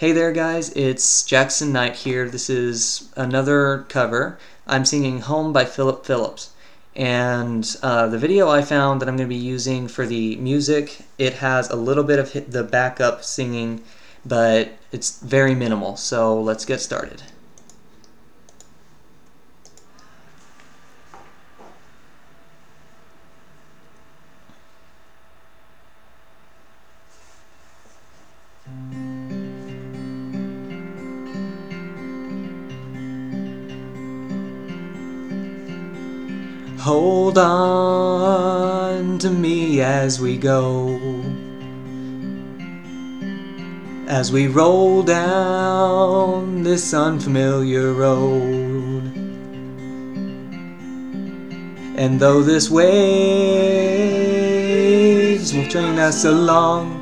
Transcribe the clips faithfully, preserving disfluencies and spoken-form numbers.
Hey there guys, it's Jackson Knight here. This is another cover. I'm singing Home by Philip Phillips. And uh, the video I found that I'm going to be using for the music, it has a little bit of the backup singing, but it's very minimal. So let's get started. Hold on to me as we go, as we roll down this unfamiliar road. And though this waves will bring us along,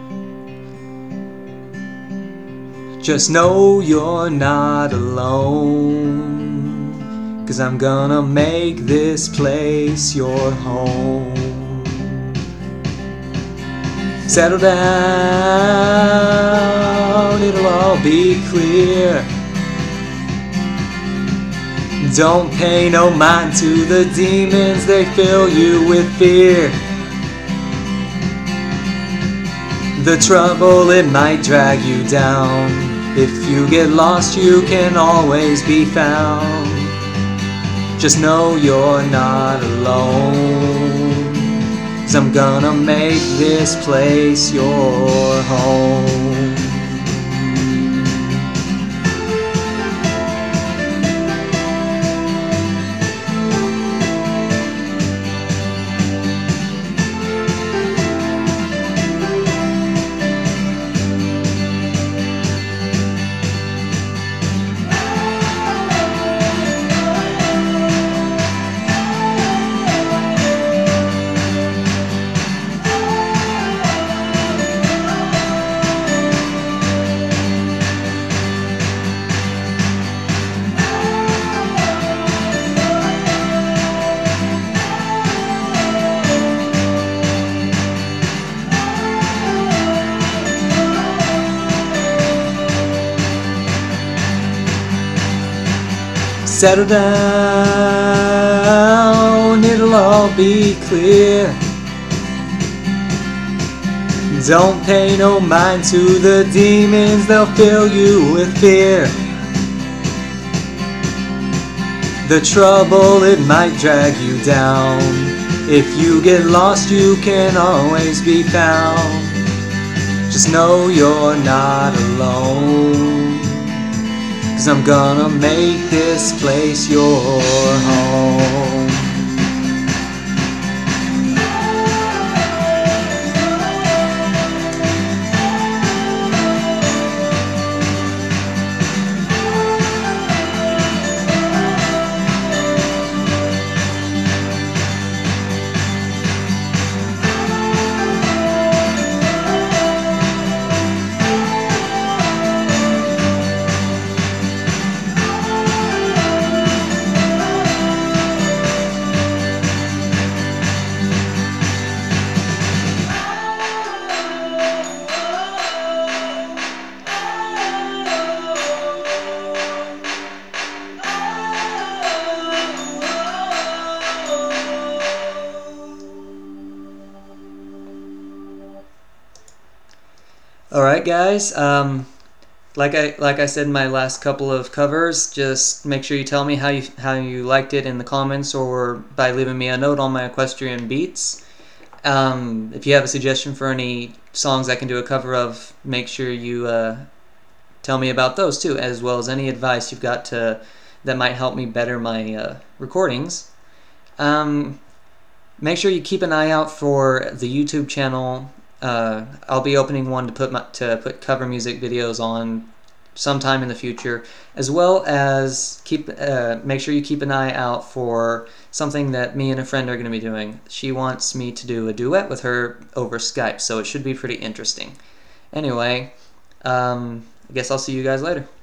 just know you're not alone. 'Cause I'm gonna make this place your home. Settle down, it'll all be clear. Don't pay no mind to the demons, they fill you with fear. The trouble, it might drag you down. If you get lost, you can always be found. Just know you're not alone, 'cause I'm gonna make this place your home. Settle down, it'll all be clear. Don't pay no mind to the demons, they'll fill you with fear. The trouble, it might drag you down. If you get lost, you can always be found. Just know you're not alone, 'cause I'm gonna make this place your home. Alright guys, um, like I like I said in my last couple of covers, just make sure you tell me how you how you liked it in the comments or by leaving me a note on my Equestrian Beats. Um, if you have a suggestion for any songs I can do a cover of, make sure you uh, tell me about those too, as well as any advice you've got to that might help me better my uh, recordings. Um, make sure you keep an eye out for the YouTube channel. Uh, I'll be opening one to put my, to put cover music videos on sometime in the future, as well as keep uh, make sure you keep an eye out for something that me and a friend are going to be doing. She wants me to do a duet with her over Skype, so it should be pretty interesting. Anyway, um, I guess I'll see you guys later.